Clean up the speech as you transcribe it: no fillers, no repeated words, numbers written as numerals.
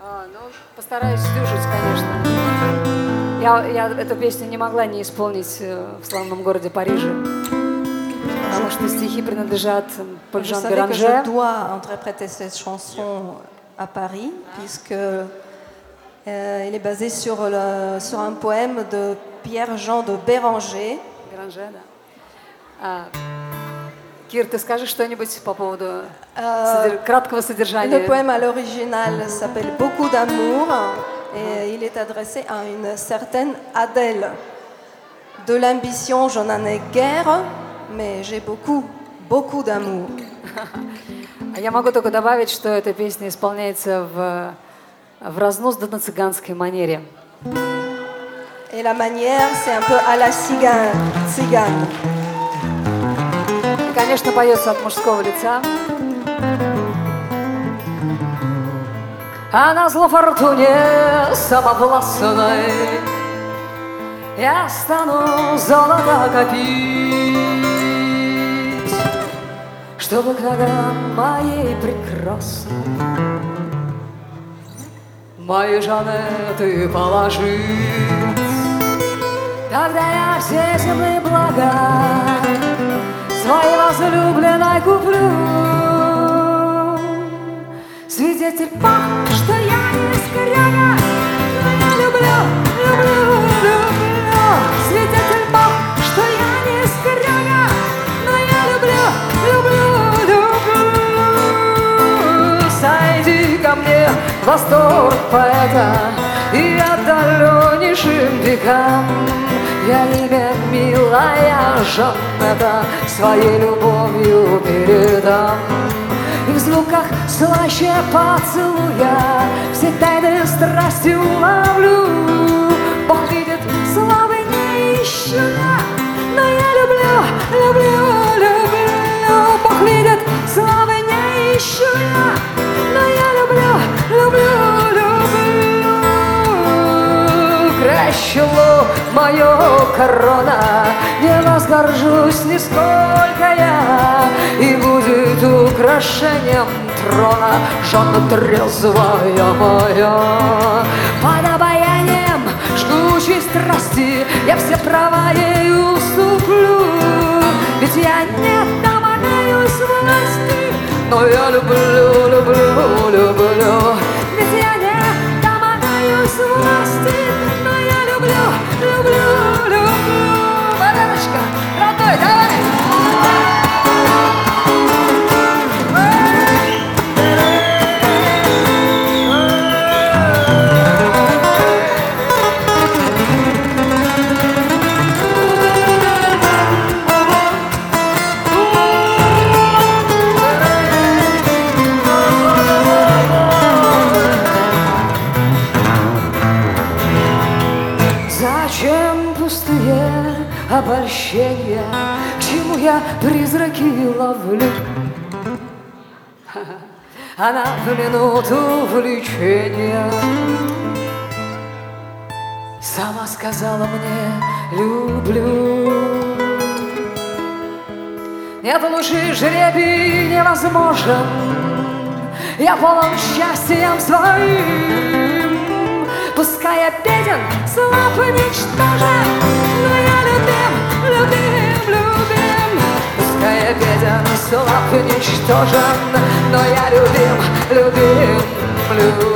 Ну, постараюсь сдюжить, конечно. Я эту песню не могла не исполнить в славном городе Париже, потому что стихи принадлежат Поль Жан Béranger. Je dois interpréter cette chanson à Paris, puisque elle est basée sur un poème de Pierre-Jean de Béranger. Béranger, да. Кир, ты скажешь что-нибудь по поводу краткого содержания? Le poème à l'original s'appelle Beaucoup d'amour et il est adressé à une certaine Adèle. De l'ambition, je n'en ai guère, mais j'ai beaucoup d'amour. Я могу только добавить, что эта песня исполняется в разнузданно-цыганской манере. Et la manière, c'est un peu à la цыгане. И, конечно, поется от мужского лица. А назло фортуне самовластной я стану золото копить, чтобы к ногам моей прекрасной мои жанеты положить. Тогда я все земные блага своей возлюбленной куплю. Свидетель Бог, что я не скряга, но я люблю, люблю, люблю. Свидетель Бог, что я не скряга, но я люблю, люблю, люблю. Сойди ко мне, восторг поэта, и отдаленнейшим векам я имя милая Жанетта своей любовью передам. И в звуках слаще поцелуя все тайны страсти уловлю. Бог видит, славы не ищу я, но я люблю, люблю, люблю. Бог видит, славы не ищу я, но я люблю, люблю, люблю. Кращело мое корона, не возгоржусь нисколько я, и будет украшением трона Жанна трезвая моя. Под обаянием жгучей страсти я все права ей уступлю, ведь я не домогаюсь власти, но я люблю, люблю, люблю. Ведь я не домогаюсь власти, но я люблю, люблю, люблю. Мариночка, родной, давай! Зачем пустые обольщения, к чему я призраки ловлю? Она в минуту влечения сама сказала мне «люблю». Нет, лучше жребий невозможен, я полон счастьем своим. Пускай я беден, слаб и ничтожен, но я любим, любим, любим. Пускай я беден, слаб и ничтожен, но я любим, любим, любим.